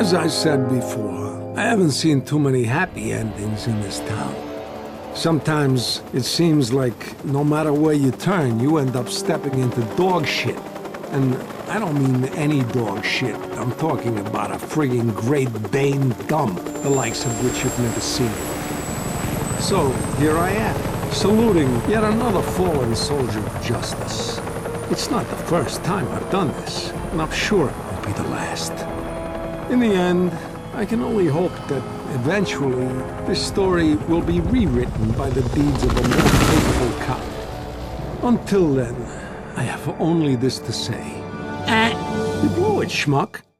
As I said before, I haven't seen too many happy endings in this town. Sometimes it seems like no matter where you turn, you end up stepping into dog shit. And I don't mean any dog shit. I'm talking about a friggin' Great Dane dump, the likes of which you've never seen. So, here I am, saluting yet another fallen soldier of justice. It's not the first time I've done this, and I'm sure it won't be the last. In the end, I can only hope that eventually this story will be rewritten by the deeds of a more faithful cop. Until then, I have only this to say. You blew it, schmuck.